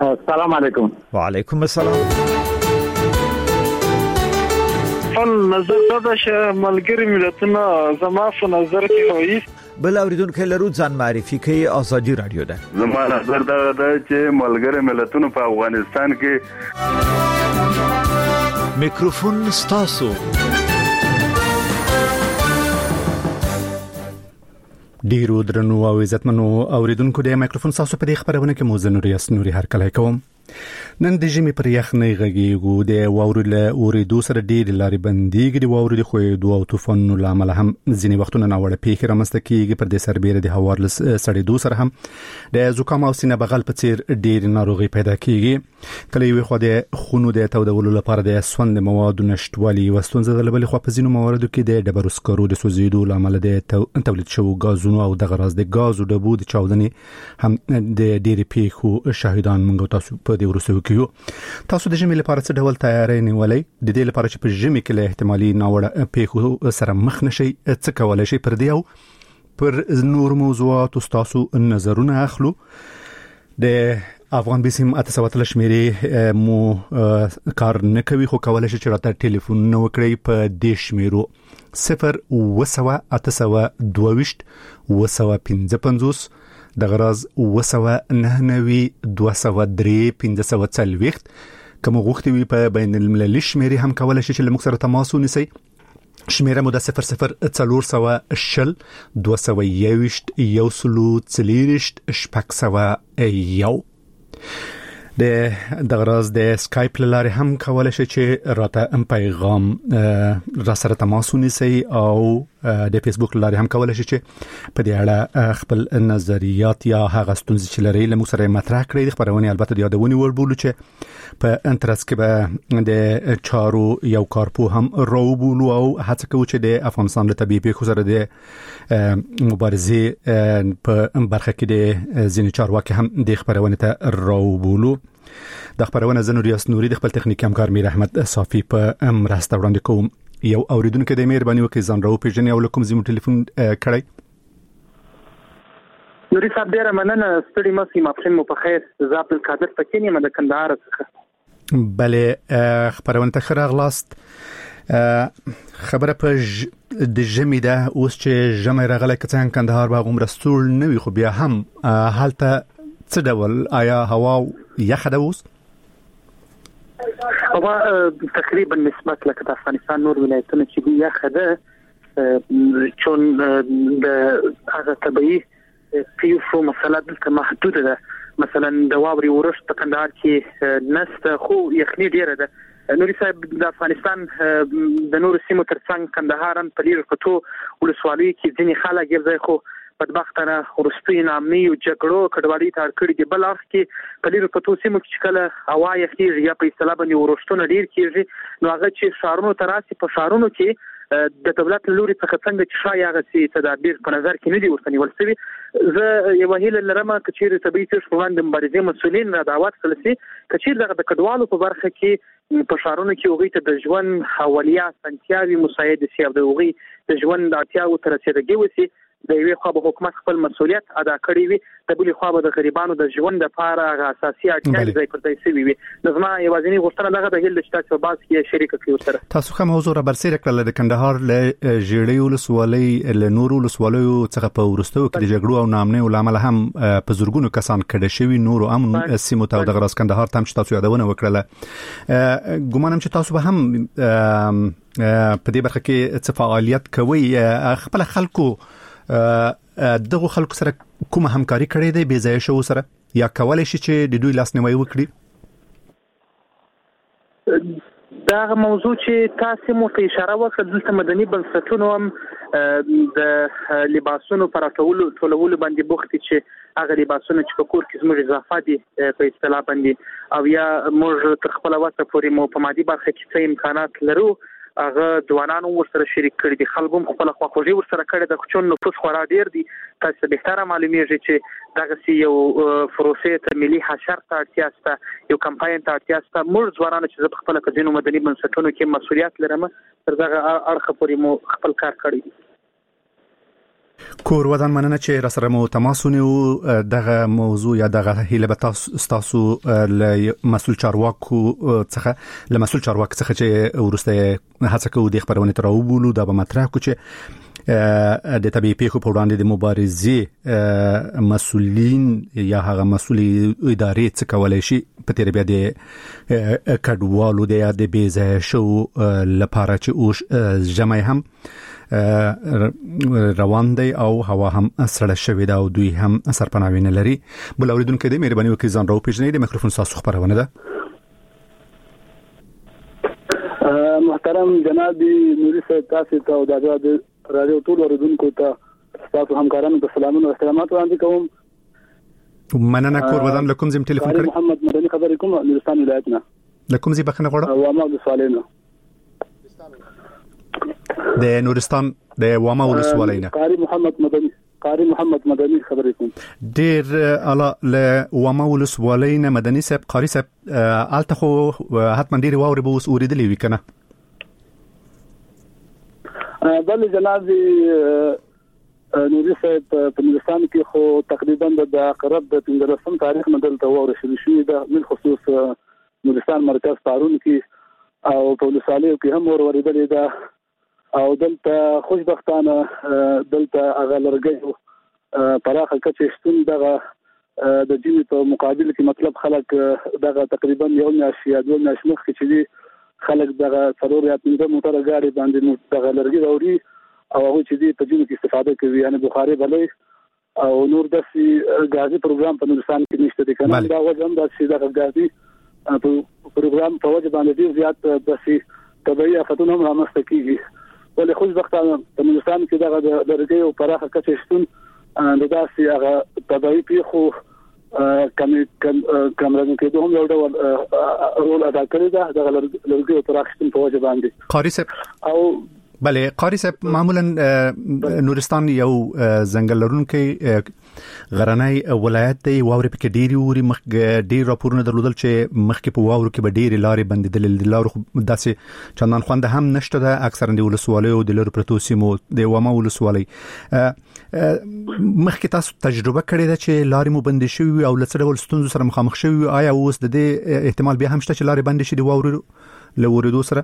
السلام علیکم. وعلیکم السلام. نظر دا چې ملګری ملتونه زما په نظر کې وایي بل اوریدونکو لرو ځان معرفي کوي. ازادي رادیو ده. زما نظر دا چې ملګری ملتونه په افغانستان کې میکروفون ستاسو. ډیرو درنو او عزتمنو اوریدونکو د میکروفون ستاسو په دې خبرونه کې موزه نوري هر کله کوم. نن د ژمي پر یخ نه غږیږو د واورو له اورېدو سره ډېر لارې بندېږي. د واورو د خوېدو او طوفانونو له امله هم ځینې وختونه ناوړه پیښې رامنځته کېږي. پر دې سربېره د هوا له سړېدو سره هم د زکام او سینه بغل په څېر ډېر ناروغي پیدا کېږي. کله یوې خوا د خونو د تودولو لپاره د سوند موادو نشټوالي یوه ستونزه ده. له بلې خوا په ځینو مواردو کې د ډبرو سکرو د سوځېدو له امله د تولید شوو ګازونو او دغه راز د ګازو ډبو د چاودنې هم د ډېرې پیښو شاهدان موږ تاسو په دې وروستیو کې یو. تاسو د ژمي لپاره څه ډول تیاری نیولې؟ د دې لپاره چې په ژمي کې له احتمالي ناوړه پیښو سره مخ نشئ څه کولای شئ؟ پر دې او پر نور موضوعات تاسو نظرونه اخلو. د افغان بیسیم 813 شمیرې مو کار نه کوي خو کولای شئ چې راته ټلیفون نو وکړئ په دې شمیرو 0 د غراز 299 کوم غوښتي وي په بین المللي شمیرې هم کولای شي چې موږ سره تماس ونیسئ. شمیره مو د 0040 221 د غراز د سکایپ لاره هم کولای شي چې راته پیغام را سره تماس ونیسئ او د فیسبوک لاره هم کولای شي چې په دې اړه خپل نظریات یا هغه ستونزې چې لري له موږ سره مطرح کړئ. د خبرونه البته د یادونې وړ بولو چې په انترس کې به د چارو یو کارپو هم راوبولو او هڅه کوو چې د افغانستان له طبيعي پیښو سره د مبارزې په برخه کې د ځینې چارواکي هم د خبرونه ته راوبولو. د خبرونه زنوریاس نوري د خپل تخنیکی همکار میر احمد صافي په مرسته وړاندې کوم. یو اوریدونکو د مهرباني وکړئ ځان راو پیژنې او لکم زموږ ټلیفون کړئ. نوري صاحب ډیره مننه. ستړي مې مافین مو په خیر. زه عبد القادر پکینی مده کندهار څخه. بله خبرونه ته خراغلاست. خبره په د ژمي ده اوس چې ژمي راغله کڅان کندهار باغ عمر ستول نه وي خو بیا هم حالته څه ډول آیا هوا یخه ده اوس؟ هوا تقریبا نسبت لکه د افغانستان نور ولایتونو چې یخه ده چون د هغه طبيعي پیښو مسله دلته محدوده ده. مثلا د واوري ورښت په کندهار کې نسته خو یخني ډیره ده. نوري صاحب د افغانستان د نور سیمو ترڅنګ کندهارن په لیر کتو ولسوالۍ کې ځینې خلک یې ځای خو بدبختانه ورستي نامي او جګړو کډوالۍ ته کړي دی. بل اخ کې په لیر کتو سیمو کې کله هوا یخني یا په اصطلاح باندې ورښتونه ډیر کیږي نو هغه چې شهرونو تراسي په شهرونو کې د دولت لوري څخه څنګه چې شایع غسي تدابیر په نظر کې نه دي ورته نیول شوی. زه یو وهیل لرمه کچیر طبيعي پیښو وړاندې مبارزې مسولین را دعوت کړل سي کچیر دغه د کډوالو په برخه کې په شهرونو کې اوغې ته د ژوند حوالیه سنتیاوي مساعده سي او د اوغې د ژوند اړتیاو تر رسیدګي وسی. د یوې خوا به حکومت خپل مسؤلیت ادا کړی وي د بلې خوا به د غریبانو د ژوند لپاره اساسي اړتیاوې ځای پر ځای شوي وي. نظم یوازینی غوښتنه دغه د هیل چې تاسو باز کې شریک کړئ سره. تاسو کوم موضوع را برسېره کړل د کندهار له ژړې ولسوالۍ له نورو ولسوالیو څخه په ورستو کې د جګړو او نامنې ولامل هم په زورګونو کسان کډه شوی نورو امن سیمو ته د غراس کندهار تم چې تاسو یادونه وکړه. ګومانم چې تاسو به هم په دې برخه کې څه فعالیت کوي. خپل خلکو دغه خلکو سره کومه همکاري کړې ده بې ځای شو سره یا کولای شي چې د دوی لاسنیوي وکړي؟ دا موضوع چې تاسو مو ته اشاره وکړه دلته مدني بنسټونو هم د لباسونو پر ټولولو باندې بوخت چې هغه لباسونه چې په کور کې زموږ اضافه دي په اصطلاح باندې او یا موږ تر خپل واسه پورې مو په مادي برخه کې څه امکانات لرو هغه ځوانانو ورسره شریک کړي دي. خلکو خپل خواخوږي ورسره کړي د خچون نفوس خورا ډیر دي. تاسو به تر معلومیږي چې دغه یو پروسې ته ملي حشر ته اړتیا شته یو کمپاین ته اړتیا شته. موږ ځوانانو چې خپل کزینو مدني بنسټونو کې مسؤلیت لرم تر دغه اړخ پورې مو خپل کار کړی. کور ودان مننه چې را سره مو تماسونه او دغه موضوع یا دغه هیله به تاسو له مسؤل چارواکو څخه چې ورسته هڅه کوي د خبرونه تر وبولو دا به مطرح کو چې د طبيعي پیښو په وړاندې د مبارزې مسؤلین یا هغه مسؤلي ادارې څخه کولای شي په تیر بیا د کډوالو د بیزه شو لپاره چې اوس جمع هم روان دی او هوا هم سړه شوې ده او دوی هم سرپناوینه لري. بل اوریدونکو دې مهرباني وکړئ ځان راو پیژنئ د میکروفون تاسو خبرونه ده. محترم جناب نوري صاحب تاسو ته او د رادیو ټول اوریدونکو ته تاسو همکارانو ته سلامونه او احترامات وړاندې کوم. مننه کور ودان لکم زم ټلیفون کړی محمد مدني خبرې کوم نورستان ولایتنا لکم زی بخنه غوړه وامه د سوالینو د نورستان د وامه ولسوالینا قاری محمد مدني خبرې کوم. ډیر اعلی له وامه ولسوالینا مدني صاحب قاری صاحب الته خو حتما ډیر واوري به اوس اوریدلې وی کنه. بل جناب نوري صاحب په نورستان کې خو تقریبا د اقرب د 15 تاریخ نه دلته وره شوې ده من خصوص نورستان مرکز پارون کې او په ولسوالیو کې هم ورېدلې ده او دلته خوشبختانه دلته هغه لرګیو پراخه کچې شتون دغه د جیمي په مقابل کې مطلب خلک دغه تقریبا یو میاشت یا دوه میاشت مخکې چې خلک دغه څلور یا پنځه موټر غاډي باندې دغه لرګي راوړي او هغه چې په جیمي کې استفاده کوي یعنی بخاري بلې او نور داسې غازي پروګرام په نورستان کې نشته دي کنه دا وجه هم داسې دغه غازي پروګرام په وجه باندې ډیر زیات داسې طبيعي افتونه هم رامنځته کیږي. ولې خوشبختانه په نورستان کې دغه لرګي او پراخه کچې شتون د داسې هغه طبيعي پیښو کمرنګ کې دوه یو ډول رول ادا کړی دا د لرګي او پراخه شتون په وجه باندې. قاری صاحب او بله قاری صاحب معمولا نورستان یو ځنګل لرونکي غرنۍ ولایت دی واوري پکې ډيري ووري ډیر راپورونه درلودل چې مخکې په واورو کې به ډيري لارې بندیدل د لارو داسې چندان خوند هم نشته ده اکثرا د ولسوالۍ او د لارو پروتو سیمو د وامه ولسوالۍ مخکې تاسو تجربه کړې ده چې لارې مو بندې شوي او لڅ ډول ستونزو سره مخامخ شوي آیا اوس د دې احتمال بیا هم شته چې لارې بندې شي د واورو لورېدو سره؟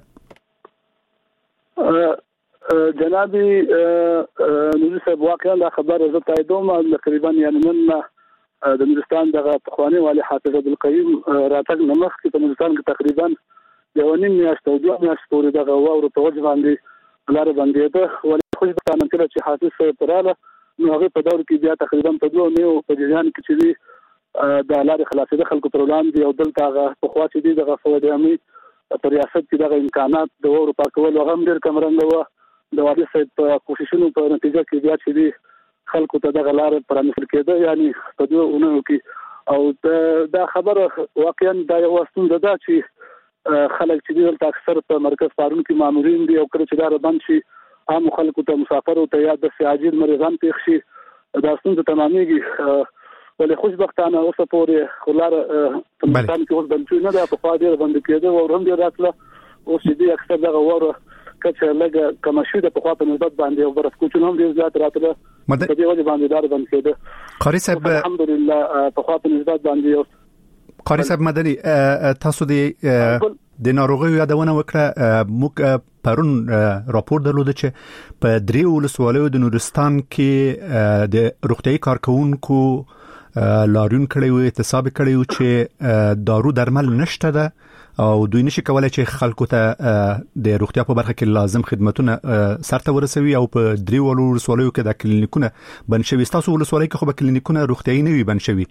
جناب نوري صاحب واقعا دا خبره زه تاییدوم تقریبا یعنی نن د نورستان دغه پخوانی والی حافظ عبدالقیوم راتګ نمخ کې په نورستان کې تقریبا یو نیم میاشت او دوه میاشت پورې دغه واورو په وجه باندې لارې بندېده ولې خوشبختانه کله چې حافظ صاحب پراله نو هغه په دور کې بیا تقریبا په دوه میو په جریان کې چې د لارې خلاصېده خلکو پر وړاندې او دلته هغه پخوا چې دغه فوج امني په ریاست کې دغه امکانات د وورو پاکول هغه هم ډېر کمرنګ و د والي صاحب په کوششونو په نتیجه کې بیا چې خلکو ته دغه لارې پرانیستل کېده یعنی په دوه اونو کې او دا خبره واقعا دا یو ستونزه ده چې خلک چې دلته اکثر په مرکز پارون کې مامورین دي او کله چې دا بند شي عام خلکو ته مسافرو ته یا د عاجل مریضان پیښ شي دا ستونزه تمامېږي ولې خوشبختانه اوسه پورې خلار په مکان کې اوس بند نه ده په خوا ډېر بند کېده او هم ډېر راتله اوس دې اکثر دغه وره کچه لګه کم شوه د په خوا په نسبت باندې او برس کوچونه هم ډېر زیات راتله په دې وجه باندې دار بند کېده. قاری صاحب الحمدلله په خوا په نسبت باندې قاری صاحب مدني تاسو د ناروغي یادونه وکړه موږ پرون راپور درلود چې په درې ولسوالیو د نورستان کې د روغتيایي کارکونکو لارون کړي او احتساب کړي چې دارو درمل نشته ده او دوی نشي کولای چې خلکو ته د روغتیا په برخه کې لازم خدماتونه سرته ورسوي او په درې ولسوالیو کې د کلینیکونه بنشوي. تاسو ولسوالۍ کې خو به کلینیکونه روغتيایي نه وي بنشوي.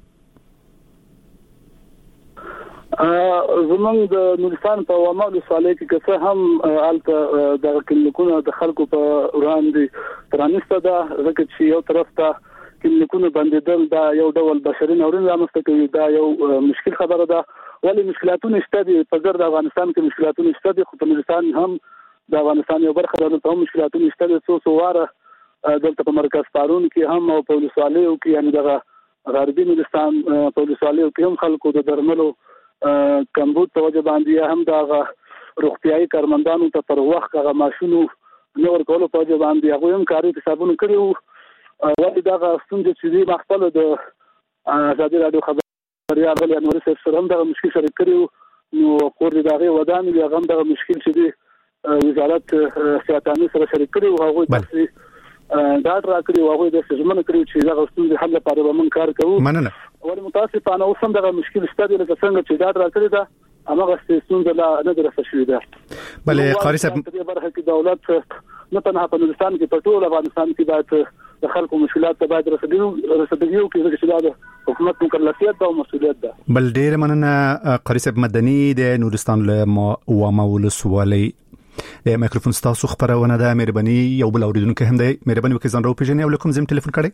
زمونږ د نورستان په وامه ولسوالۍ کې څه هم الته د کلینیکونو د خلکو په وړاندې پرانیسته ده ځکه چې یو طرف ته کلینیکونه بندیدل دا یو ډول بشري ناورین رامنځته کوي دا یو مشکل خبره ده ولې مشکلاتونه شته دي په ګرد افغانستان کې مشکلاتونه شته دي خو په نورستان هم د افغانستان یو برخه ده ته مشکلاتونه شته دي څو واره دلته په مرکز پارون کې هم او په ولسوالیو کې یعنی دغه غربي نورستان په ولسوالیو کې هم خلکو د درملو کمبود په وجه باندې هم دغه روغتيایي کارمندانو ته پر وخت هغه ماشونو نور کولو په وجه باندې هغه هم کاري حسابونه کړیو ولې دا ستونزې چې دی مخکله د ازادي رادیو خبريال غلي انور سره هم د مشکل شریک کړو نو کور دي دغه ودان یا غم د مشکل چې دی وزارت سیاستاني سره شریک کړو هغه د دا راکړي هغه د سجمن کړو چې دا ستونزې حل لپاره به من کار کوو مننه ولې متاسفانه اوس هم دغه مشکل شته لکه څنګه چې دا راکړي دا هغه ستونزې لا نه درسه شوې ده بلې قاری صاحب په برخه کې دولت نه تنها په افغانستان کې په ټول افغانستان کې باید د خلکو مشکلات ته باید رسیدو کې چې دا حکومت مکلفیت او مسؤلیت ده. بل ډیر مننه قاری صاحب مدني د نورستان له وامه ولسوالۍ د میکروفون تاسو خبرونه ده مهرباني یو بل اوریدونکو هم دی مهرباني وکړئ ځان راوپېژنئ او کوم زم ټلیفون کړئ.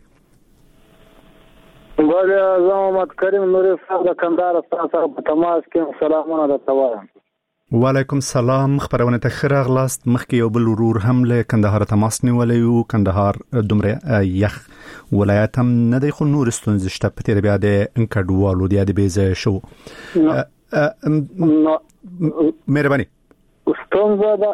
ولې محمد کریم نوري صاحب د کندهار تاسو په تماس کې سلامونه درته وایم. وعلیکم السلام خبرونه ته خیر غلاست مخکې یو بل ورور هم له کندهار تماس نیولې او کندهار دومره یخ ولایت هم نه دی خو نور ستونزې شته په تیر بیا د انکډوالو د ادبیزه شو مهرباني ستونزه دا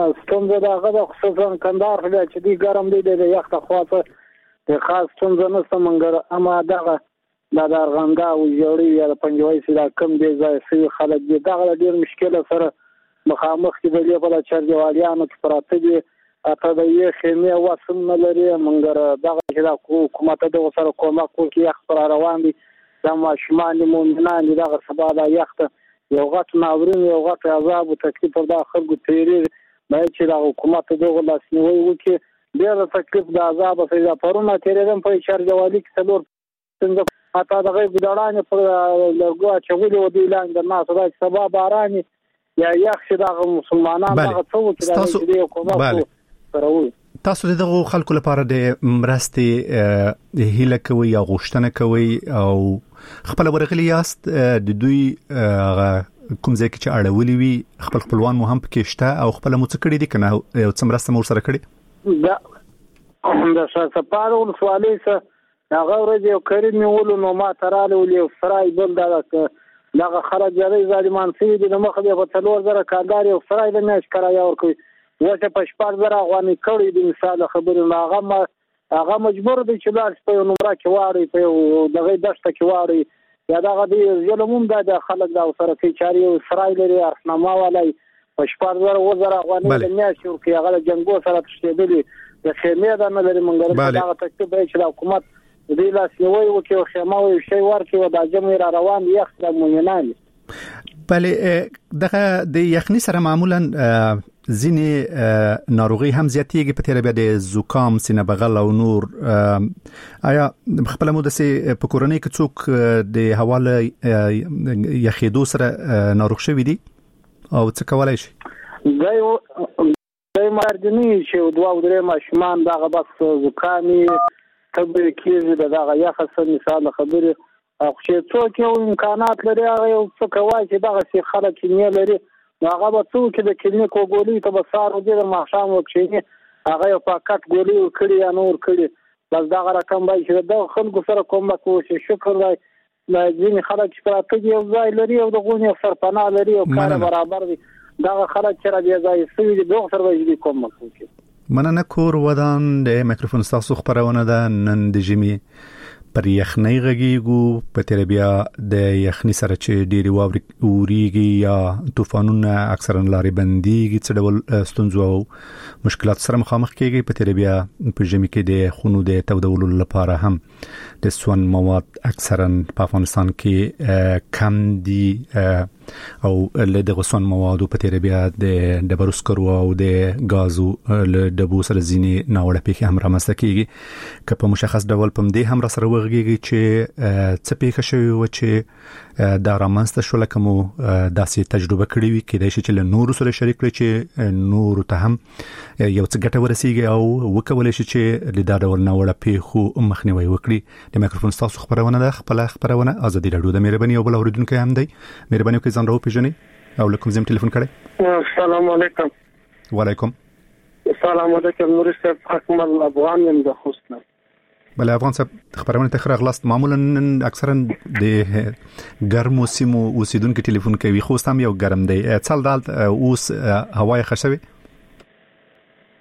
هغه خصوصا کندهار چې دی ګرم دی د یخ ته خاصه د خاص ستونزه نه سمنګر اما دغه د ارغنده او جوړي یا پنځوي سره کم دی ځای سي خلک دي دا ډېر مشکل سره مخامخ دي په بل چرګوالیانو کې پراته دي اته د یې خیمه واسم نه لري منګر دغه چې د حکومت د وسره کومه کوي خبر روان دي د ماشومان مومنان دغه سبا د یخت یو غټ ناورین یو غټ عذاب او تکلیف پر د خلکو تیری باید چې د حکومت دغه لاسنیوي وکړي ډېر تکلیف د عذاب سره پرونه تیرېدم په چرګوالي کې څلور څنګه اته دغه ګډاړانه پر لګو چغولي ودی لاندې د ناس راځي سبا باراني یا یخ چې د مسلمانانو هغه څو چې د حکومت سره وي تاسو دغه خلکو لپاره د مرستې هیله کوي یا غوښتنه کوي او خپل ورغلی یاست د دوی کوم ځای کې چې اړولې وي خپلوان مو هم پکې شته او خپل مو څه کړی دي کنه یو څه مرسته مو سره کړی دا د شاسپارو ولسوالۍ سره هغه ورځ یو کریم ولو نو ما تراله ولې فرای بل دغه خلک جری ظالمان سي دي نو مخ به په 3000 کارګار یو فرای د میاش کرایا ورکوي وڅه په 4000 غواني کړی د مثال خبرې هغه مجبور دي چې لاس په نمبر کې واړي په دغه دشت کې واړي یا دغه دی ظلموم د خلک دا سره کې چاري فرای لري ارنامه ولای په 4000 غواني د میاش ورکوي هغه جنگو سره تشديدلي د خیمه د نه لري منګر دا تکلیف دی چې حکومت دې لاس یوي وکي او خیمه وي شي ورکي او د جمع را روان یخ د مومنان بله دغه د یخني سره معمولا ځینې ناروغي هم زیاتېږي په تیر بیا د زکام سینه بغل او نور آیا خپل مو د په کورنۍ کې څوک د حواله یخېدو سره ناروغ شوی دي او څه کولای شي دای مردنی چې دوه او درې ماشومان دغه بس زکامي تبه کېږي دغه یخ سره مثال خبره او چې څوک یو امکانات لري هغه یو څه کوي چې دغه شي خلک نه لري هغه به څوک د کلینیک وګولي ته به سارو دې د ماښام وکړي هغه یو پاکټ ګولي کړی یا نور کړی بس دغه رقم به چې د خلکو سره کوم کوشش شکر دی ځینې خلک چې پراته دي یو ځای لري او دغه یو سرپناه لري او کار برابر دي دغه خلک چې را دی ځای سوي دي دغه سره به کوم کوي مننه کور ودان د میکروفون تاسو خبرونه ده نن د جمی پر یخنۍ غږیږو په تیر بیا د یخنۍ سره چې ډېری وریږي یا طوفانونه اکثرا لارې بنديږي څه ډول ستونزو او مشکلات سره مخامخ کیږي په تیر بیا په جمی کې د خونو د تودولو لپاره هم د سون مواد اکثرا په افغانستان کې کم دي او له دغه سون موادو په تیر بیا د ډبروسکرو او د غازو له دبو سره ځینې ناوړه پیښې هم رامنځته کیږي که په مشخص ډول پم دې هم را سره وغږیږي چې څه پیښه شوی و چې دا رامنځته شو لکه مو داسې تجربه کړې وي کېدای شي چې له نورو سره شریک کړي چې نورو ته هم یو څه ګټه ورسیږي او وکولای شي چې له دا ډول ناوړه پیښو مخنیوي وکړي د میکروفون تاسو خبرونه ده خپل خبرونه ازادي رادیو د مهرباني او بل اوریدونکو هم دی مهرباني وکړئ ځان راوپېژنئ او لکم زم ټلیفون کړئ السلام علیکم وعلیکم السلام علیکم نور صاحب اکمل افغان یم د خوست بل افغان صاحب خبرونه ته خلاص معمولا اکثرا د ګرمو سیمو اوسیدونکو ټلیفون کوي خو سم یو ګرم دی څل دال اوس هوای خشوي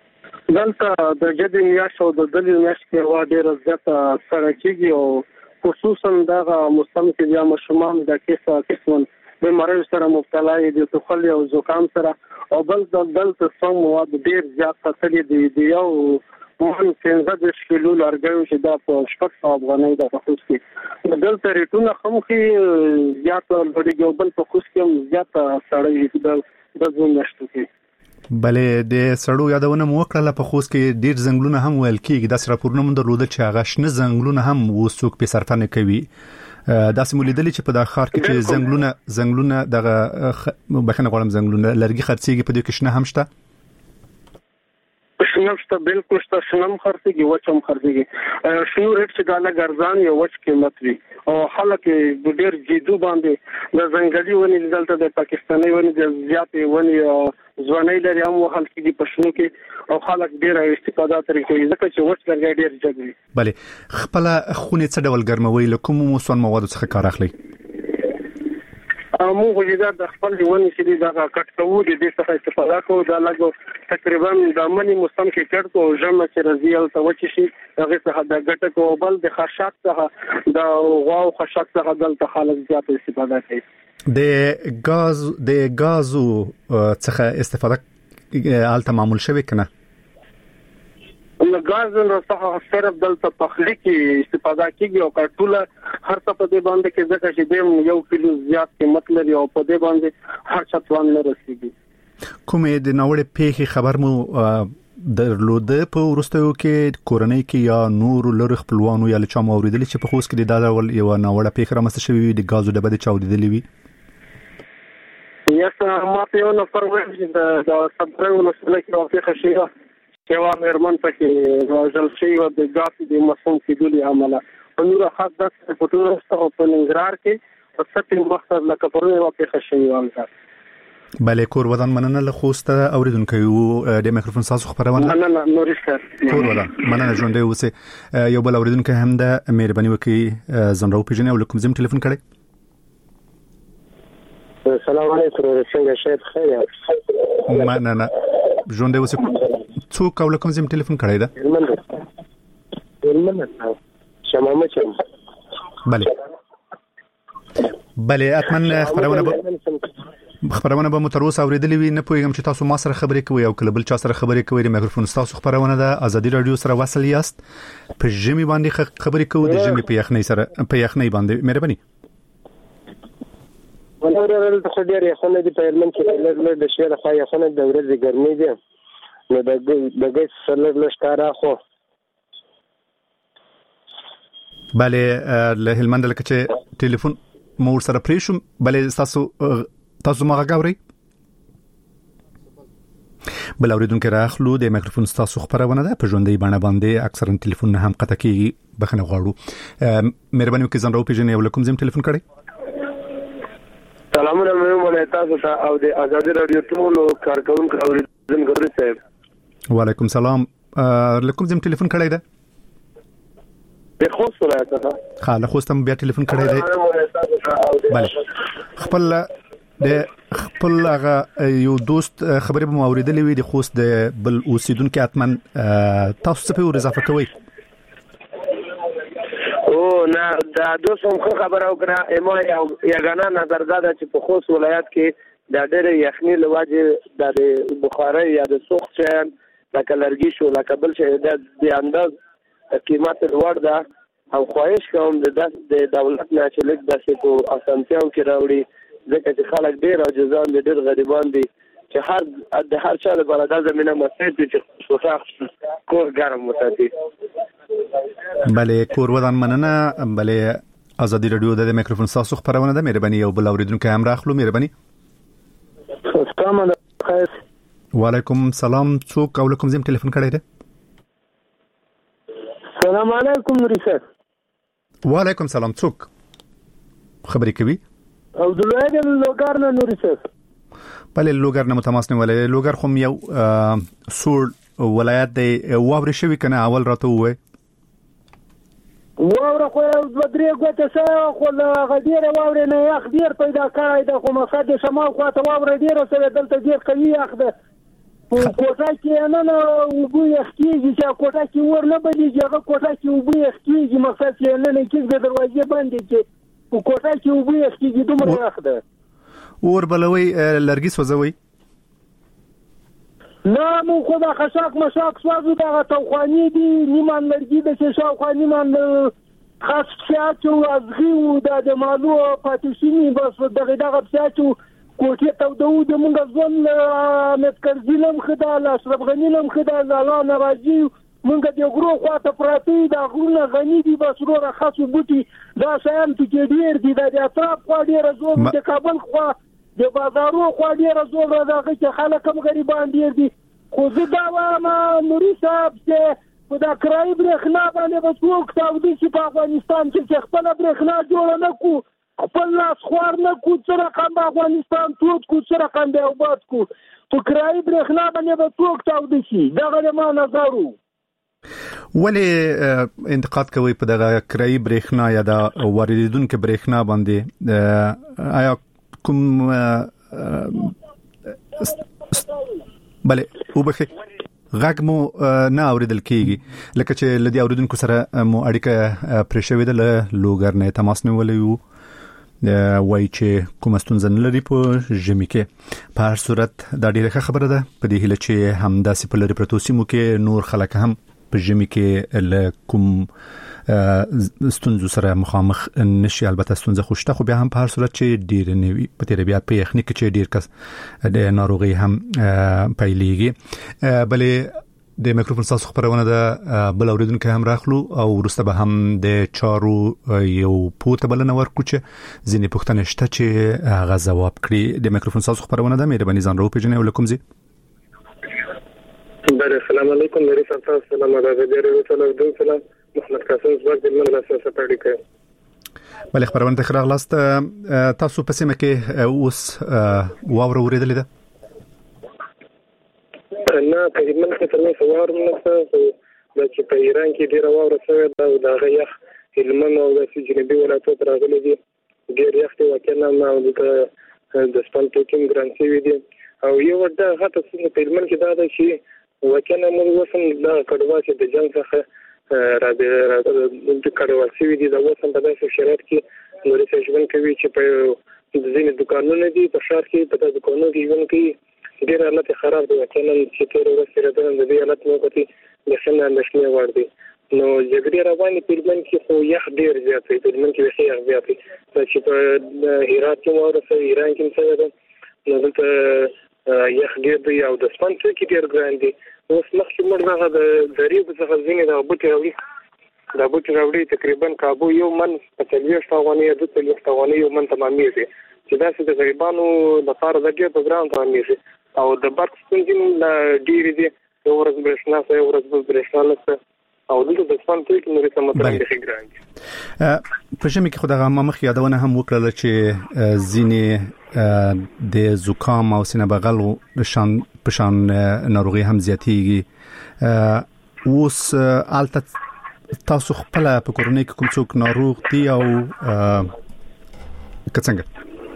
دلته د جدي میاشت او د دلی میاشت کې هوا ډېره زیاته سړه کېږي او خصوصا دغه موسم کې د ماشومان د قسم بیماریو سره مبتلا دي د تخل او زکام سره او بل دلته څنګه مواد ډېر زیات خطرې دي یو مهم څنګه کیلو لارګو چې دا په 600 افغانۍ د خصوص کې دلته ریټونه هم کې زیات لري بل په خصوص کې زیات سړی د ځون نشته کې بلې د سړو یادونه مو وکړه په خوست کې ډیر ځنګلونه هم ویل کېږي د سرپورنه مونږ درلود چې هغه شنه ځنګلونه هم وسوک په صرفانه کوي دا سیمولیدل چې په د ښار کې چې ځنګلونه دغه بخنه غوړم ځنګلونه لرګي خرڅيږي په دې کې شنه هم شته شنو بالکل شته شنو خرڅيږي وچم خرڅيږي شنو ریټ چې دا لګرځان یو وچ قیمت وي او خلک ډېر جدو باندې د ځنګلي ونی دلته د پاکستاني ونی د زیاتې ونی ځواني لري هم خلک په شنو کې او خلک ډېر استفاده کوي ځکه چې وچ لرګي ډېر جګوي بله خپل خونې څه ډول ګرموي لکه موسون مواد څخه کار اخلي موږ د خپل ونی چې دا کټکو د دې څخه استفاده کوو دا لګو تقریبا د منی موسم کې کړو او جمع چې رضیل ته وچی شي هغه څخه د ګټکو بل د خشاک څخه د غواو خشاک څخه دلته خلک زیات استفاده کوي د غازو څخه استفاده آلته معمول شوی کنه غاز نو څخه صرف دلته پخلی کې استفاده کیږي او کټوله هر څه په دې باندې کې ځکه چې د یو کیلو زیات قیمت لري او په دې باندې هر څه توان نه رسیږي کومه د نوړې پیخي خبر مو درلوده په ورستیو کې کورنۍ کې یا نور لری خپلوانو یا لچا موریدل چې په خوست کې د داول یو نوړه پیخ را مسته شوی د غازو ډبه د چاودیدلې وی یا ما په یو نفر وایي د صبرو مسله کې واقع شي چې وا مېرمن پکې راځل شي او د غاټ د مسوم کې دلی عمله په نور خاص د فوټو او په ننګرهار کې په ستې مقصد لکه پرونه واقع شي والله بله کور ودان مننه له خوست اوریدونکو د میکروفون تاسو خبرونه نه نوري سر کور ودان مننه ژوندې اوسه یو بل اوریدونکو هم د مهرباني وکي زنرو پیژنې او کوم زم ټلیفون کړي السلام علیکم څنګه شهید خیر مننه ژوندې اوسه څوک او کوم زم ټلیفون کړی دا مننه شمامه چم بله اتمن خبرونه به متروس اوریدلې وي نه پوهیږم چې تاسو ما سره خبرې کوئ او کله بل چا سره خبرې کوئ د میکروفون تاسو خبرونه ده ازادي رادیو سره وصل یاست په ژمي باندې خبرې کوو د ژمي په یخنۍ سره په یخنۍ باندې مهرباني ولر د خدای یخنۍ د پرمن کې له د شهر خو یخنۍ د ورځې ګرمي دي نو د ګس سره لشکاره خو بله له هلمند لکه چې ټلیفون مور سره پریشم بله تاسو ما غاوري بل اوریدونکو راخلو د میکروفون تاسو خبرونه ده په ژوندۍ باندې اکثرا ټلیفون نه هم قطع کیږي بخنه غواړو مهرباني وکړئ زنده پیژنې ولکم زم ټلیفون کړئ سلامونه مې مولای تاسو ته او د ازادي رادیو ټول کارکونکو اوریدونکو ته وعلیکم سلام لکم زم ټلیفون کړئ ده د خوست ولایت څخه خاله خوستم بیا ټلیفون کړی دی بله خپل هغه یو دوست خبرې به اوریدلې وي د خوست د بل اوسیدونکو اتمن تاسو څه په اضافه کوئ او نه دا دوست هم خبره وکړه اما یګانا نظر دا چې په خوست ولایت کې د ډېر یخنۍ لواجه د بخاري یا د سوخت شین لکه لرګي شو لکه بل شي د انداز قیمت لوړ ده او خواهش کوم د دولت نه چې لږ داسې په اسانتیاو کې راوړي ځکه چې خلک ډېر عاجزان دي ډېر غریبان دي چې هر چا لپاره دا زمینه مساعد دي چې سوخت کور ګرم وساتي بله کور ودان مننه بله ازادي رادیو د میکروفون تاسو خبرونه ده مهرباني یو بل اوریدونکو هم راخلو مهرباني السلام علیکم وعلیکم سلام څوک او کوم زم ټلیفون کړی دی السلام علیکم نوري سر وعلیکم سلام څوک خبرې کوي عبدالله د لوګر نه نوري سر بله لوګر نه متماس نه ولې لوګر خو یو سور ولایت دی واوري شوی کنه اول راته وای واوره خو د درې ګوته سره خو غډیره واوري نه یخ ډیر پیدا کړای د خو مقصد شمال خو ته واوره ډیره سره دلته ډیر قوي یخ ده کوټه کې نه وبو یختیږي چې کوټه کې ورنه بلېږي هغه کوټه کې وبو یختیږي مقصد چې نه کې د دروازې باندې چې کوټه کې وبو یختیږي دومره یخ ده اور بلوي لرګي سوځوي نه مو خو دا خشاک مشاک سوځو دا توخوانی دي نیمان لرګي د چې شاوخوانی مان خاص سیاچو ازغي او د مالو پاتشینی بس دغه سیاچو کوټه ته د موږ ځون متکرزلم خدا لا اشرف غنیلم خدا الله ناراضي موږ د غرو خواته پراتی دا غرونه غنی دي بس وروره خاصو بوتي دا شام ته ډیر دي د اطراف خو ډیر زور د کابل خو د بازارو خو ډیر زور راغی چې خلک هم غریبان ډیر دي خو زه دا وایم نوري صاحب چې په دا کرایي برېښنا باندې به څوک تاودي چې په افغانستان کې خپله برېښنا جوړه نه کړو خپل لاس خوار نه کو څه رقم د افغانستان توت کو څه رقم د اوبات کو په کرایي برېښنا باندې به څوک تاودي شي دغه ما نظر ولې انتقاد کوي په دغه کرایي برېښنا یا د واردېدونکو برېښنا باندې آیا کوم بله وبخي غږ مو نه اوریدل کیږي لکه چې لدی اوریدونکو سره مو اړیکه پرېښوي د لوګر نه تماس نیولې وو وای چې کوم ستونزه لري په ژمي کې په هر صورت دا ډیره خبره ده په دې هله چې همداسې په لری پروتو سیمو کې نور خلک هم په ژمي کې له کوم ستونزو سره مخامخ نشي البته ستونزه خوشته خو بیا هم په هر صورت چې ډیر نوي په تیر بیا په یخني کې چې ډیر کس د ناروغي هم پیلېږي بلې د میکروفون تاسو خبرونه ده بل اوریدونکو هم راخلو او ورسته به هم د چارو یو پورته بلنه ورکو چې ځینې پوښتنې شته چې هغه ځواب کړي د میکروفون تاسو خبرونه ده مهرباني ځان راو پیژنئ ولکم زی بله السلام علیکم مری صاحب السلام علیکم سلام محمد قاسم زواج د منځ سره پړی کوي بل خبرونه ته راغلاست تاسو په سیمه کې اوس واوره ورېدلې ده نه تقریبا څلور سوار منځ د چې په ایران کې ډیر واوره شوې ده او د غیخ هلمند او د جنوبي ولایتونو تر راغلي دي ډیر یخ دی وکنه او د سپان ټوکین ګرانسي وي دي او یو د هغه څه په هلمند کې دا ده چې وکنه موږ وسم د کډوا چې د جنگ څخه را د کډوا سي دي دا وسم په داسې شرایط کې نورې څه ژوند کوي چې په ځینې دکانونه دي په شهر کې په دغه دکانونو کې ژوند کوي ډیر حالت خراب دی وکنه چې تیر ورسره د دې حالت نو کوي د څنګه اندېښنې ور دي نو جګړې روانې په هلمند کې خو یخ ډیر زیات دی په هلمند کې یخ زیات دی چې په هرات کې ورسره ایران کې څه ده نو دلته یخ ډیر دی او د سپان کې ډیر ګران دی اوس مخکې موږ د ذریب څخه ځینې د بوټي راوړي تقریبا کابو یو من په 40 افغانۍ د 30 افغانۍ یو من تمامېږي چې دا څه د غریبانو لپاره د ډیر په ګران تمامېږي او د برق ستونزې ډېرې دي یو ورځ برېښنا سره یو ورځ برېښنا نشته او دلته د سپان توی کې نورې څه مطلب ډېر ګران دي په ژمي کې خو دغه مخ یادونه هم وکړله چې ځینې د زکام او سینه بغل په شان ناروغي هم زیاتېږي اوس البته تاسو خپل په کورنۍ کې کوم څوک ناروغ دي او څنګه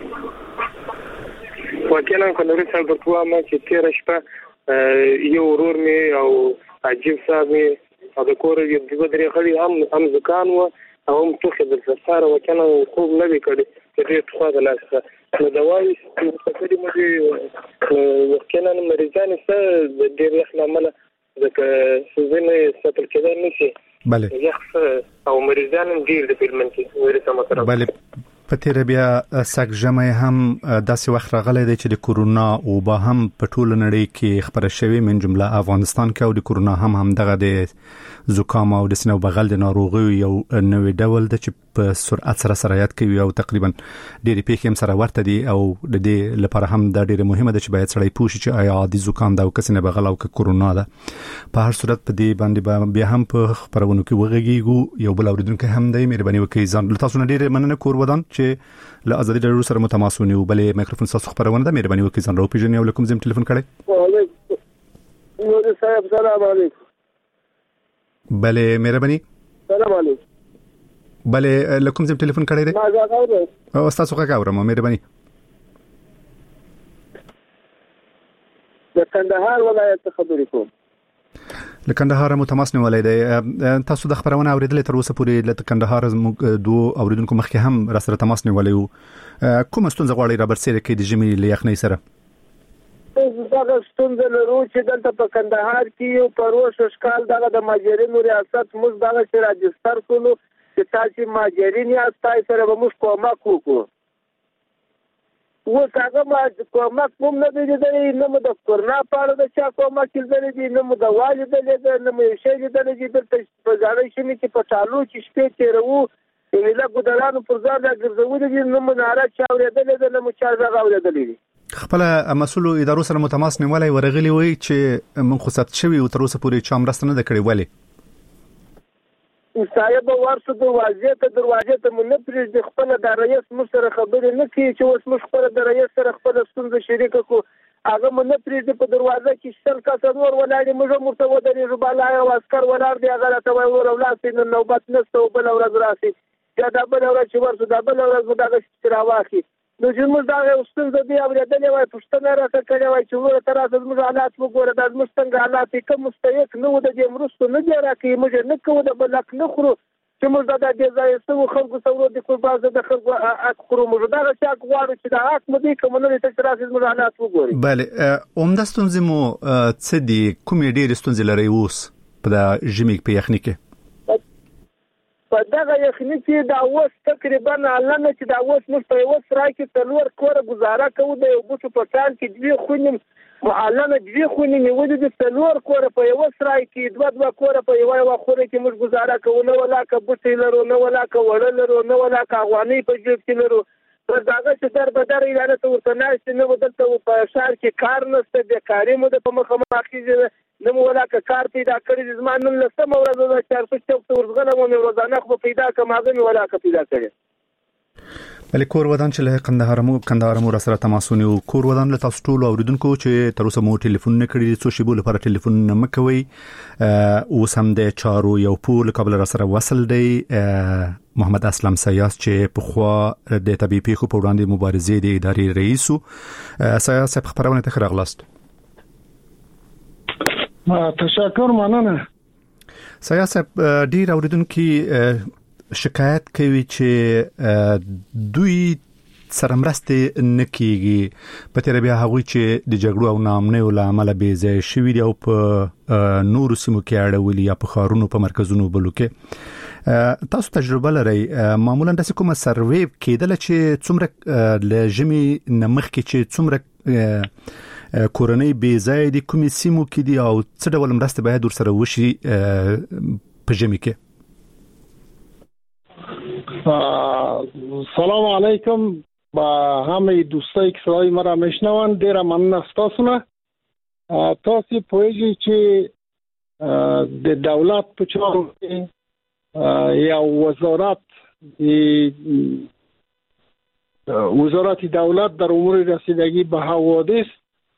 وکیل کولوري څنګه په ما چې تیر شپه یو ورور می او عجیب صاحب می او د کور یو د درې غړي هم ځکان و او هم توخه د سفاره وکیل خوب نه وکړي چې دې خو د لاسه نو دوايي په دې مې وکیل نه مریضان سره د ډېر اخلامله د سوزنه ستل کېدل نشي بله یخ او مریضان ډېر د فلمن کې ورته مطلب بله په تیر بیا سګ جمع هم داسې وخت راغلی دی چې د کورونا او به هم په ټول نړۍ کې خبره شوې من جمله افغانستان کې او د کورونا هم دغه د زکام او د سینې بغل د ناروغي یو نوې ډول د چې په سرعت سره سرایت کوي او تقریبا ډېری پیښې هم سره ورته دي او د دې لپاره هم دا ډېره مهمه ده چې باید سړی پوه شي چې آیا عادي زکام دا او سینې بغل او کورونا ده په هر صورت په دې باندې بیا هم په خبرونو کې وغږیږو یو بل اوریدونکو هم دی مهرباني وکړئ ځان تاسو نه ډېر مننه کور ودان چې له ازادي راډیو سره متماسونی او بلې میکروفون تاسو خبرونه ده مهرباني وکړئ ځان راو پیژنئ او کوم زم ټلیفون کړئ وعلیکم نور صاحب سلام علیکم بلې مهرباني سلام علیکم بلې لکم زم ټلیفون کړئ دی ما زه او تاسو ښه کاوره مهرباني د کندهار ولایت خبرې کوم. له کندهار مو تماس نیولای دی. تاسو د خبرونه اوریدلې تر اوسه پورې له کندهار دوه اوریدونکو مخکې هم را سره تماس نیولای وو. کوم ستونزه غواړي را برسېره کې د ژمي له یخنۍ سره؟ دغه ستونزه لرو چې دلته په کندهار کې یو پروسه شکال دغه د ماجرینو ریاست موږ دغه چې راجستر کولو چې تاسو ماجرین یاستای سره به موږ کومک وکړو. اوس هغه ما کومک کوم نه دی لیدلی، نه مو د کورنا په اړه د چا کومک لیدلی دی، نه مو د والي لیدلی دی، نه مو یو شی لیدلی دی. دلته په ځانۍ شمې چې په ټالو چې شپې تېروو ایله ګودرانو پر ځان راګرځولي دي، نه مو ناره چا اورېدلی دی، نه مو چا غږ اورېدلی دی. خپل مسؤلو ادارو سره متماس نیولای ورغلی وي چې من خو ثبت شوی او تر اوسه پورې چا مرسته نه ده کړې. ولې صاحب ورسو دروازې ته مو نه پرېږدي، خپله د رئیس موږ سره خبرې نه کوي چې اوس موږ خپله د رئیس سره خپله ستونزه شریکه کړو. هغه مو نه پرېږدي، په دروازه کې 100 کسه نور ولاړ دي، موږ هم ورته ودرېږو، بالا یو عسکر ولاړ دی، هغه راته وایي ور ولاړ نن نوبت نشته او بله ورځ راسي، یا دا بله ورځ چې ورسو دا بله ورځ به دغه چې راواخلي. نو چې موږ دغه یو ستونزه دی اورېدلې وای، پوښتنه راته کړې وای چې وروره ته راته زموږ حالات وګوره، دا زموږ څنګه حالات دي، که مستحق نه وو د دې مرستو نه دی راکوي، موږ نه کوو د بل حق نه خورو چې موږ دا بې ځایه شوو خلکو څورو د قربازه د خلکو حق خورو. موږ دغه شي حق غواړو چې دا حق مو دی که مو نه دی، ته چې راسې زموږ حالات وګورئ. بله، عمده ستونزې مو څه دي؟ کومې ډېرې ستونزې لرئ اوس په د ژمي په یخني کې؟ په دغه یخني کې دا اوس تقریبا علنه چې دا اوس موږ په یوه سرای کې 4 کوره ګزاره کوو، د یو بوټو په ټال کې 2 خونې معلنه 2 خونې نیولې دي، 4 کوره په یوه سرای کې 2 کوره په یوه خونه کې موږ ګزاره کوو. نه ولاکه بوټي لرو، نه ولاکه وړه لرو، نه ولاکه افغانۍ په جیب کې لرو. پر دغه چې در بدر اعلان ته ورته ناشته نه ودلته په شهر کې کار نشته، بیکاري مو د په مخه ماخیږي، نه مو ولاکه کار پیدا کړی. زما نن لسمه ورځ ده 400 چوک ورغلم مې روزانه خو پیدا کوم، هغه مې ولاکه پیدا کړی. بلې کور ودان چې له کندهار مو را سره تماسونه او کور ودان له تاسو ټول اوریدونکو چې تر اوسه مو ټلیفون نه کړی، څو شیبو لپاره ټلیفون نه مکوي. اوس هم د چارو یو پول قبل را سره وصل دی محمد اسلم سیاس چې په خوا د طبي پیښو په وړاندې مبارزې د ادارې رئیس سیاس په خبرونه ته راغلاست. تشکر، مننه. سیاس ډیر اوریدونکو شکایت کوي چې دوی سره مرسته نه کیږي، په تیر بیا هغوی چې د جګړو او ناامنیو له امله بې ځای شوي دي او په نورو سیمو کې اړولي یا په ښارونو په مرکزونو بلو کې. تاسو تجربه لرئ، معمولا داسې کومه سروې کېدله چې څومره له ژمي نه مخکې چې څومره کورنۍ بې ځای دي، کومې سیمو کې دي او څه ډول مرسته باید ورسره وشي په ژمي کې؟ سلام علیکم با همه دوستایی که صدای مرا میشنوند، ډیره مننه از تاسو نه. تاسو پوهیږئ چې د دولت په چارو کې یا وزارت دولت در امور رسیدگی به حوادث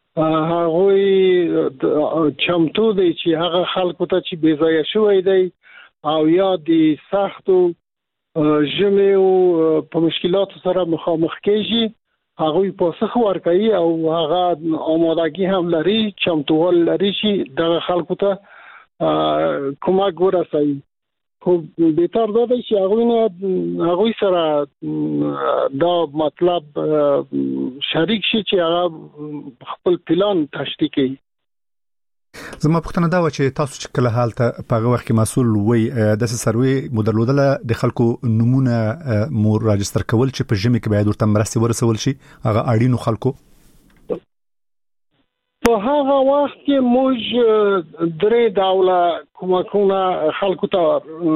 هغوی چمتو دی چې هغه خلکو ته چې بې ځایه شوی دی او یا د سختو ژمي او په مشکلاتو سره مخامخ کیږي، هغوی پاسخ ورکوي او هغه آمادگی هم لري، چمتووال لري چې دغه خلکو ته کمک ورسوي. خو بهتر دا دی چې هغوی سره دا مطلب شریک شي چې هغه خپل پلان تشریح کوي. زما پوښتنه دا و چې تاسو چې کله حالت په هغه وخت کې مسؤل وي د سروي مدلودله د خلکو نمونه مو راجستر کول چې په ژمي کې باید ورته مرستې ورسول شي هغه اړینو خلکو؟ په هغه وخت کې موږ درې ډوله کومکونه خلکو ته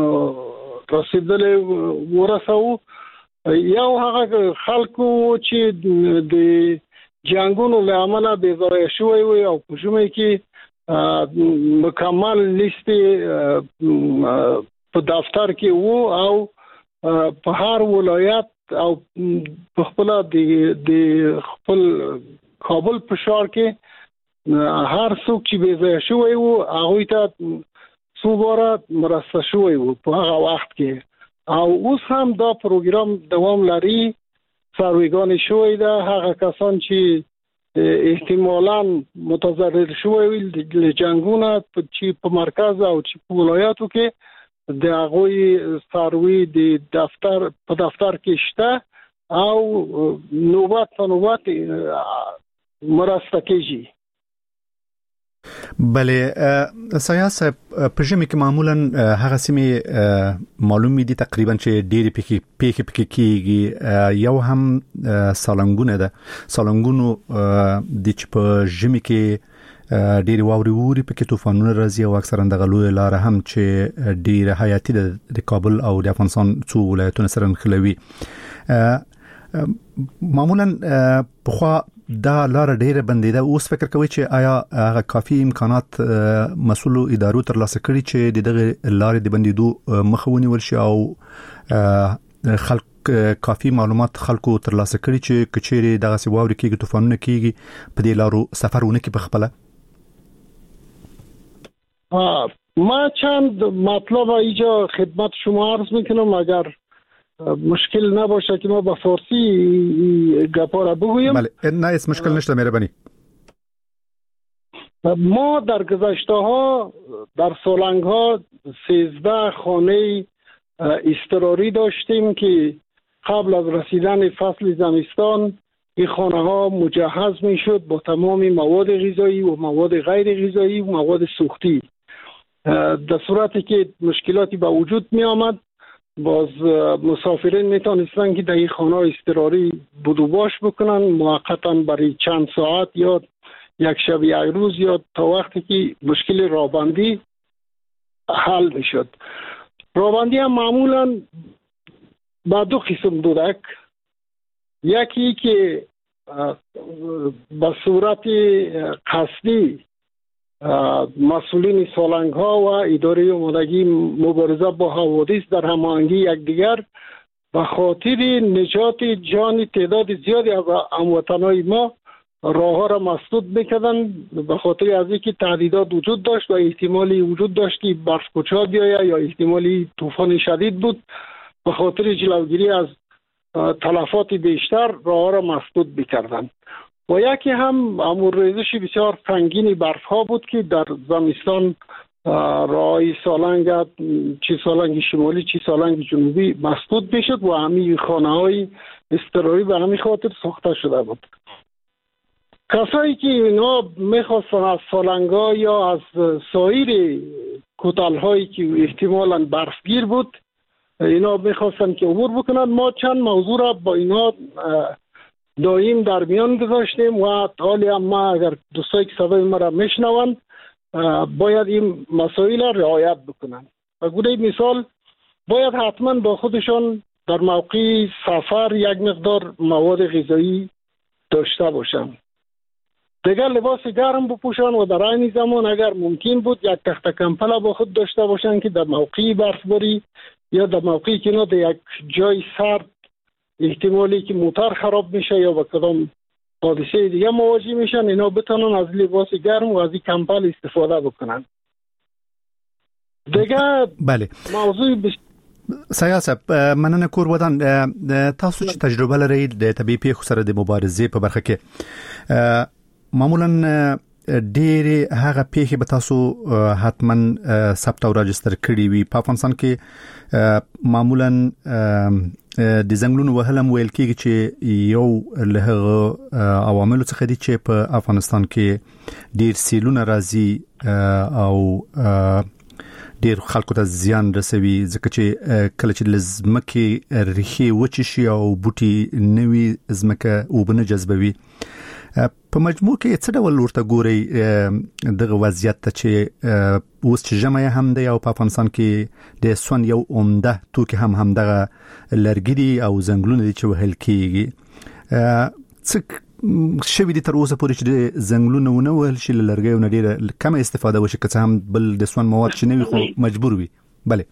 رسیدلې ورسوو. یو هغه خلکو چې د جنګونو له امله بې ځایه شوي وي او په ژمي کې مکمل لیست په دفتر کې وو او په هر ولایت او په خپل د خپل کابل په ښار کې هر څوک چې بې ځایه شوی وو هغوی ته څو باره مرسته شوی وو په هغه وخت کې. او اوس هم دا پروګرام دوام لري، سرویګانې شوی ده. هغه کسان چې احتمالاً متضرر شوی جنگونه چی په مرکز او چی په ولایاتو کې د هغوی سروي د دفتر په دفتر کې شته او نوبت په نوبت مرسته کیږي. بله سیاس په ژمي کې معمولا هغه سیمې معلومې دي تقریبا چې ډېری پکې کېږي یو هم سالنګونه ده سالنګونو د چې په ژمي کې ډېری واوري پکې طوفانونه راځي او اکثرا د غلو لار هم چې ډېر حیاتي د کابل او د افغانستان څو ولایتونو سره نښلوي. معمولا په دا لار ډیره بندیده. اوس فکر کوي چې آیا هغه کافي امکانات مسؤل ادارو تر لاسه کړی چې دغه لارې د بندیدو مخاوني ورشي او خلک کافي معلومات خلکو تر لاسه کړی چې کچېری دغه سی واوري کېږي طوفانونه کېږي په دې لارو سفرونه کې په خپل ما چند مطلب اینجا خدمت شما عرض میکنم اگر مشکل نباشه که ما با فارسی گپا را بگویم. بله نه اس مشکل نشته مهربانی. ما در گذشته ها در سالنگ ها 13 خانه اضطراری داشتیم که قبل از رسیدن فصل زمستان این خانه ها مجهز می شد با تمام مواد غذایی و مواد غیر غذایی و مواد سوختی. در صورتی که مشکلاتی به وجود می آمد باز مسافرین میتونستن که در این خانه اضطراری بدو باش بکنن موقتا برای چند ساعت یا یک شب یک روز یا تا وقتی که مشکل رابندی حل میشد. رابندی هم معمولا با دو قسم دودک، یکی که به صورت قصدی مسئولین سالنگ ها و اداره آمادگی مبارزه با حوادث در هماهنگی یکدیگر به خاطر نجات جان تعداد زیادی از هموطنان ما راه ها را مسدود میکردن به خاطر از اینکه تهدیدات وجود داشت و احتمالی وجود داشت که برف کوچا بیاید یا احتمالی طوفان شدید بود. به خاطر جلوگیری از تلفات بیشتر راه ها را مسدود میکردن. و یکی هم ریزش بسیار سنگین برف ها بود که در زمستان راهی سالنگ چی سالنگ شمالی چی سالنگ جنوبی مسدود میشد و همین خانه های اضطراری به همین خاطر ساخته شده بود. کسایی که اینا میخواستن از سالنگ ها یا از سایر کوتل هایی که احتمالاً برفگیر بود اینا میخواستن که عبور بکنن، ما چند موضوع را با اینا دائم در میان گذاشتیم و حالی هم ما اگر دوستایی که صدای ما را میشنوند باید این مسائل را رعایت بکنن. و گونه مثال باید حتما با خودشان در موقع سفر یک مقدار مواد غذایی داشته باشن. دیگر لباس گرم بپوشن و در این زمان اگر ممکن بود یک تخت کمپل با خود داشته باشن که در موقع برفباری یا در موقعی که اینا در یک جای سرد احتمالی که موتور خراب میشه یا با کدام حادثه دیگه مواجه میشن اینا بتونن از لباس گرم و از این کمپل استفاده بکنن. دیگه بله موضوع سیاست مننه کور ودان تاسو چې تجربه لرئ د طبيعي پیښو سره د مبارزې په برخه کې معمولا ډېر هغه پیښې به تاسو حتما ثبت او راجستر کړی وي. په افغانستان کې معمولا د زنګلونو وهلم ویل کېږي چې یو له عواملو څخه دي چې په افغانستان کې ډېر سیلونه راځي او ډېر خلکو ته زیان رسوي ځکه چې کله چې لزمکه ریخي وچی شي او بوټي نوي زمکه وبنه جذبوي. په مجموع کې څه ډول ورته ګوري دغه وضعیت ته چې اوس چې جمعه هم دی او په افغانستان کې د سون یو عمده توکي هم دغه لرګي او زنګلونه دي چې وهل کېږي. څه شوی دي تر اوسه پورې چې د زنګلونه ونه وهل شي لرګي نه ډیره کم استفاده وشي که څه هم بل د سون مواد چې نوي خو مجبور وي. بله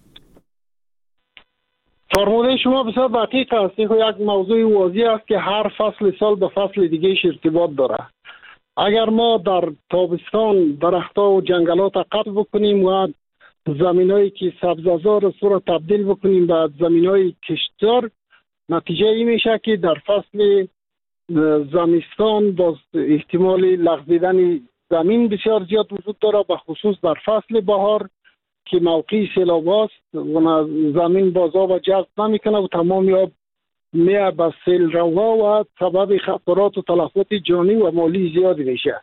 فرموده شما بسیار دقیق است. یک موضوع واضح است که هر فصل سال به فصل دیگه ارتباط داره. اگر ما در تابستان درخت‌ها و جنگلات قطع بکنیم و زمینایی که سبززار را تبدیل بکنیم به زمینای کشتزار، نتیجه این میشه که در فصل زمستان باز احتمال لغزیدن زمین بسیار زیاد وجود داره، به خصوص در فصل بهار که موقع سیلاب است و زمین باز آب جذب نمیکنه و تمام آب میاد به سیل روا و سبب خطرات و تلفات جانی و مالی زیادی میشه.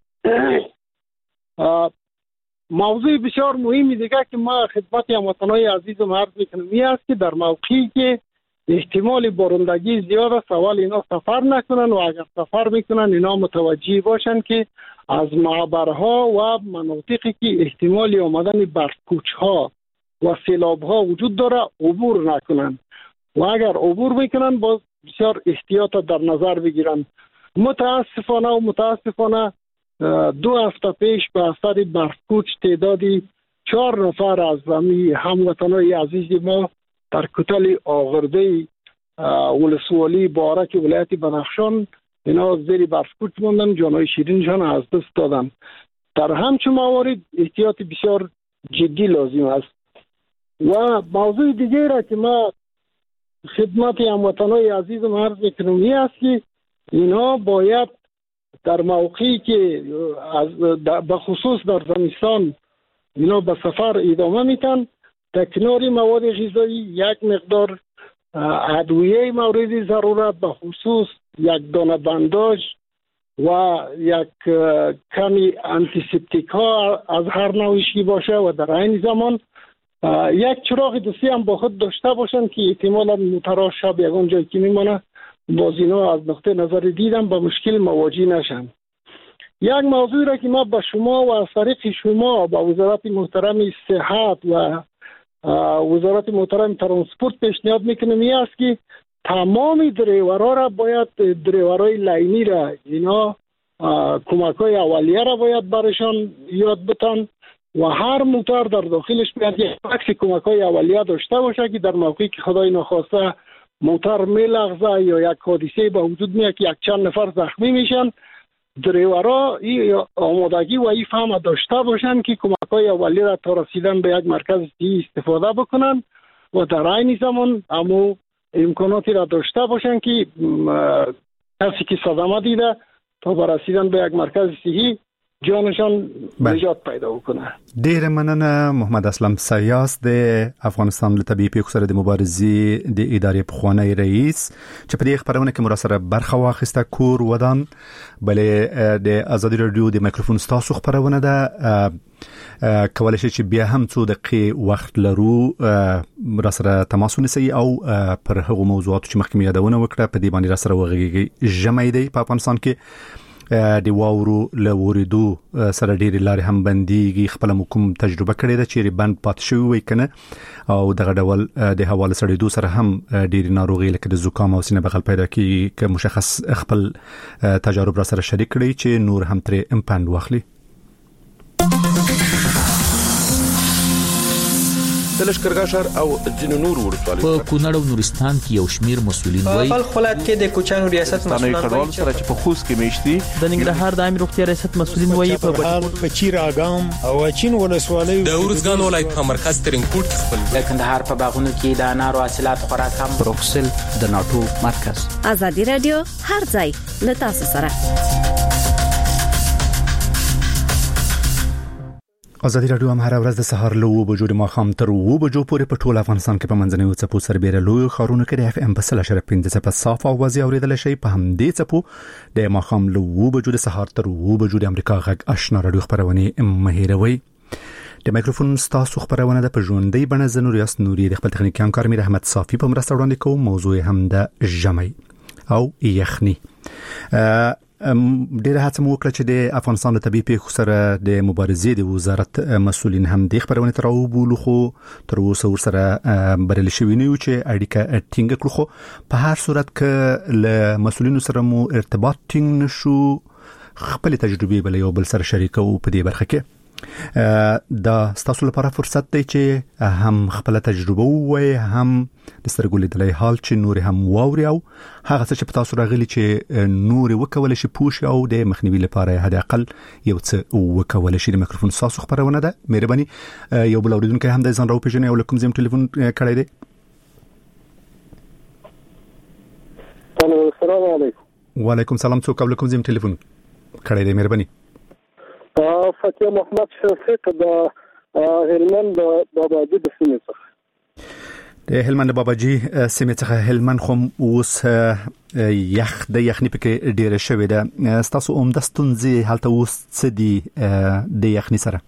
موضوع بسیار مهمی دیگه که ما خدمت هموطنان عزیزم عرض میکنم این است که در موقعی که احتمال بارندگی زیاد است اول اینا سفر نکنن و اگر سفر میکنن اینا متوجه باشن که از معبرها و مناطقی که احتمال آمدن برفکوچها و سیلابها وجود داره عبور نکنن و اگر عبور میکنن باز بسیار احتیاط در نظر بگیرن. متاسفانه 2 هفته پیش به اثر برفکوچ تعدادی 4 نفر از هموطنان عزیز ما در کتل آغرده ولسوالی بارک ولایت بنفشان اینا زیر برفکوچ موندن، جانهای شیرینشان از دست دادن. در همچون موارد احتیاط بسیار جدی لازم است. و موضوع دیگه را که ما خدمت هموطنان عزیزم عرض میکنم این است که اینا باید در موقعی که به خصوص در زمستان اینا به سفر ادامه میتن در کنار مواد غذایی یک مقدار ادویه مورد ضرورت به خصوص یک دانه بنداژ و یک کمی آنتیسپتیک ها از هر نوعی باشه و در این زمان یک چراغ دستی هم با خود داشته باشن که احتمالا موترها شب یکان جایی که میمانه باز اینا از نقطه نظر دیدم با مشکل مواجه نشن. یک موضوع را که ما به شما و از طریق شما با وزارت محترم صحت و وزارت محترم ترانسپورت پیشنهاد میکنم این است که تمام دریورها را باید دریورهای لاینی را اینا کمک‌های اولیه را باید برشان یاد بتن و هر موتور در داخلش باید یک بکس کمک‌های اولیه داشته باشه که در موقعی که خدای نخواسته موتور میلغزه یا یک حادثه به وجود میاد که یک چند نفر زخمی میشن، دریورها این آمادگی و این فهم داشته باشن که کمک‌های اولیه را تا رسیدن به یک مرکز صحی استفاده بکنن و در عین زمان همو امکاناتی را داشته باشن که کسی که صدمه دیده تا برسیدن به یک مرکز صحی جانشان نجات پیدا وکنه. ډیر مننه محمد اسلم سیاس د افغانستان له طبي پیښو سره د مبارزې د ادارې پخوانی رئیس چې په دې خبرونه کې مرسته برخه واخیسته کور ودان بلې د ازادي رادیو د میکروفون ستاسو خبرونه ده کولای شي چې بیا هم څو دقیقې وخت لرو را سره تماس ونیسئ او پر هغو موضوعاتو چې مخکې مې یادونه وکړه په دې باندې را سره وغږیږئ. ژمی دی په افغانستان کې د واورو له ورېدو سره ډېرې لارې هم بندېږي. خپله مو کوم تجربه کړې ده چیرې بند پاتې شوي وي که نه او دغه ډول د هوا له سړېدو سره هم ډېرې ناروغۍ لکه د زکام او سینه بغل پیدا کېږي که مشخص خپل تجارب را سره شریک کړئ چې نور هم ترې پند واخلي. د لشکرګاه ښار او ځینو نورو ولسوالیو په کونړ او نورستان کې یو شمیر مسؤلین وایي په خپل کې د کوچانو ریاست مسؤلین وایي سره چې په خوست کې میشتي د ننګرهار د عامه روغتیا ریاست مسؤلین وایي په چیر اګام او چین ولسوالیو د ورزګان ولایت په مرکز ترنګپورت خپل د کندهار په باغونو کې د انارو حاصلات خوراک هم بروکسل د ناتو مرکز. ازادي رادیو هر ځای له تاسو سره. ازادي رادیو هم هر ورځ د سهار له 9 بجو د ماښام تر 9 بجو پورې په ټول افغانستان کې په منځنیو څپو سربېره لوی ښارونو کې د اف ام په 100.5 په صاف او واضح اوریدل شي. په همدې څپو د ماښام له 9 بجو د سهار تر 9 بجو د امریکا غږ آشنا رادیو خبرونه مهیروي. د میکروفون ستاسو خبرونه د پژوندۍ بڼه زنور یاس نوري د خپل تخنیکی همکار میر احمد صافي په مرسته وړاندې کوم. موضوع هم د ژمی او یخني. ډیره هڅه مو وکړه چې د افغانستان له طبي پیښو سره د مبارزې د وزارت مسؤلین هم د خبرونه تر وبولو خو تر اوسه ورسره بریالي شوي نه یو چې اړیکه ټینګه کړو. خو په هر صورت کې له مسؤلینو سره مو ارتباط ټینګ نشو خپل تجربې بل یو بل سره شریکو په دې برخه کې. دا ستاسو لپاره فرصت دی چې هم خپل تجربه ووایي هم د سترګو لیدلای حال چې نور هم واوري او هغه څه چې په تاسو راغلي چې نور وکول شي پوښ او د مخنیوي لپاره هدا اقل یو څه وکول شي. د میکروفون تاسو خبرونه ده مهرباني یو بل اوریدونکو هم د ځان راو پیژنې او لکم زم ټلیفون کړی دی. السلام علیکم. وعلیکم سلام. څوک او کوم زم ټلیفون کړی دی؟ مهرباني. فتح محمد شفیق د هلمند باباجي د سیمې څخه. د هلمند باباجي سیمې څخه. هلمند خو اوس یخني پکې ډیره شوې ده. تاسو د ستونزې حالت اوس څه دي د یخني سره؟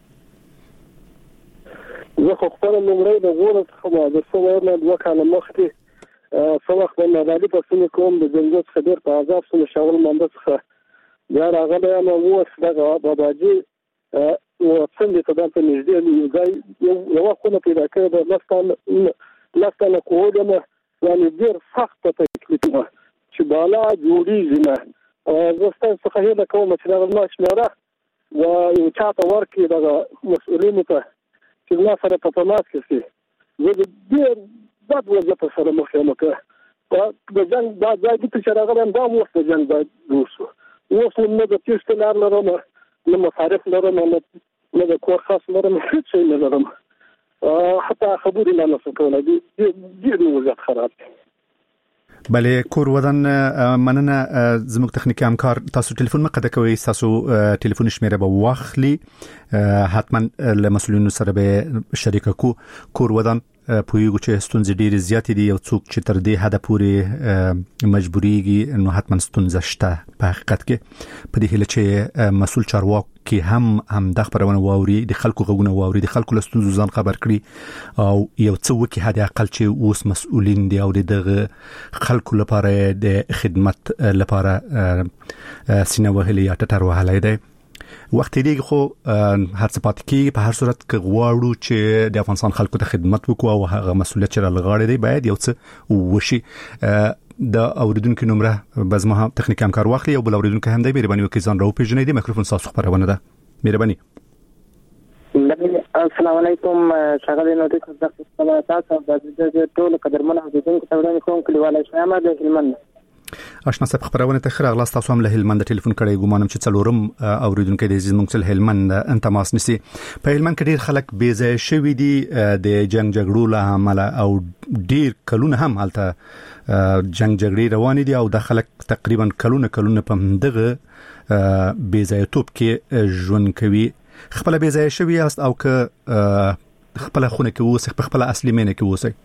زه خو خپل لومړی د غوړ څخه د څو نه دوه کاله مخکې سمخ په نادالي په سیمه کوم د جنګ څخه ډیر په عذاب سره شاول منده څخه بیا راغلی نو اوس د باباجي او څنګه ته د نږدې یو خونه پیدا کړې د لاسته کوډمه یعنی ډیر سخت تکلیف و چې بالا جوړیږي نه زه ستاسو څخه هیله کوم چې دا ما شماره و یو چاته ورکړي د مسؤلینو ته چې لا سره په تماس کې شي زه ډیر بد وضعیت سره مخ یم که د جنګ دا ځای چې راغلم دا وخت د جنګ باید وشو اوس نه د تیښتې لار لرم نه مصارف لرم نه د کور خاص لرم هیڅ شی نه لرم حتی خبرې نه نشم کولی ډېر مې وضعیت خراب دی. بله کور ودان مننه. زموږ تخنیکی همکار تاسو ټلیفون مقدر کوي تاسو ټلیفون شمیره به واخلي حتما له مسؤلینو سره به شریک کو. کور ودان پویګو چې ستونزې ډېرې زیاتې دي او څوک چې تر دې حد پورې مجبوريږي نو حتما ستونزه شته په حقیقت کې. په دې هله چې مسؤل چارواکي هم د خبرونه واوري د خلکو غوونه واوري د خلکو له ستونزو ځان خبر کړي او یو څه وکي هدا اقل چې اوس مسؤلین دي او د خلکو لپاره د خدمت لپاره سینه وهلي یا ټټر وهلي دی. وخت دیګه خو هر څه پات کې په هر صورت کې غواړو چې د افغانستان خلکو ته خدمت وکړو او هغه مسؤلیت چې لغاړي دی باید یو څه وشي. د اوریدونکو نمبر بزما تخنیکی همکار واخلي او بل اوریدونکو هم دی مهرباني وکړئ ځان راو پیژنئ. د میکروفون تاسو خبرونه ده. مهرباني. السلام علیکم. څنګه نو تاسو د ټول قدرمن اوریدونکو ته وړاندې کوم کلیواله شامه د هلمند آشنا صاحب خبرونه ته خیر اغلاس تاسو هم له هلمند ټلیفون کړی ګومانم چې څلورم اوریدونکو د زموږ څل هلمند انتماس نسی. په هلمند کې ډیر خلک بې ځای شوی دي د جنگ جګړو له امله او ډیر کلونه هم حالته جنگ جګړې روان دي او د خلک تقریبا کلونه په دغه بې ځای توپ کې ژوند کوي. خپل بې ځای شوی است او که خپل خونه کې وسه په خپل اصلي مینه کې وسه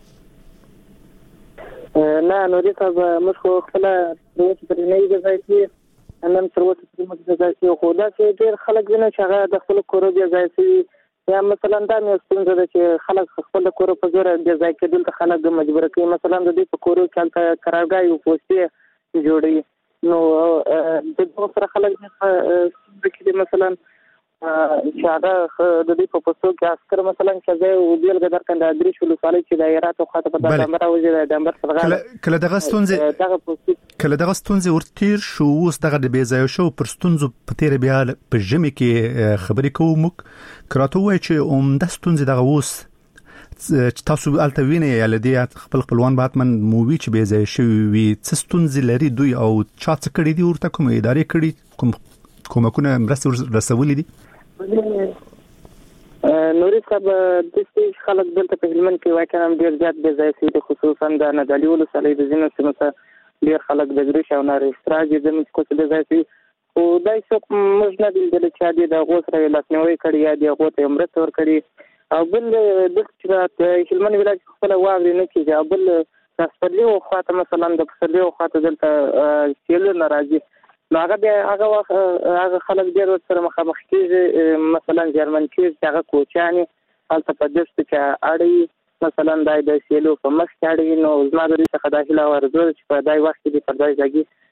نه نو دې تاسو موږ خو خپل د وڅ پر نه دی ځای کې نن تر وڅ پر موږ ځای کې خو دا چې ډېر خلک نه چې هغه د خپل کورو دی ځای کې یا مثلا دا مې ستونزه ده چې خلک خپل کورو په زور دی ځای کې دلته خلک مجبور کوي مثلا د دې په کورو کې قرارداد او پوسټي جوړي نو د دوه سره خلک چې مثلا چې هغه د دې په پوسټو کې عسكر مثلا چې زه او بیل غدار کنده درې شلو سالي چې دایرات او خاطر په دمر او د دمر څنګه کله دغه ستونزې ورتیر شو اوس دغه د بیځای شو پر ستونزو په تیر بیا په جمع کې خبرې کوم کراته وای چې د ستونزې دغه اوس چې تاسو الټوینه یا لدی خپلوان باتمن مووی چې بیځای شو وي څه ستونزې لري دوی او چا څه کړی دی ورته کوم ادارې کړی کومه مرسته رسولې دي. نوري صاحب د دې خلک دلته په هلمند کې وای کنه ډیر زیات به ځای دي خصوصا د نادالي ولسوالۍ د ځینو سیمو څخه ډیر خلک د ګریش او نار استراج د موږ کو څه ځای او دای څوک موږ نه دل چې د غوسره لاسنوي کړی یا د غوته امرت ور کړی او بل د چې هلمند ولایت خپل واوري نه کیږي او بل تاسو او خاطر مثلا د پسلي او خاطر دلته سیل ناراضي نو هغه خلک ډیر سره مخامخ کیږي مثلا جرمن کې هغه کوچاني البته په دې چې اړي مثلا د سیلو په مخ کې اړي نو زما د دې څخه داخله ورزول چې په دای وخت کې په دای ځای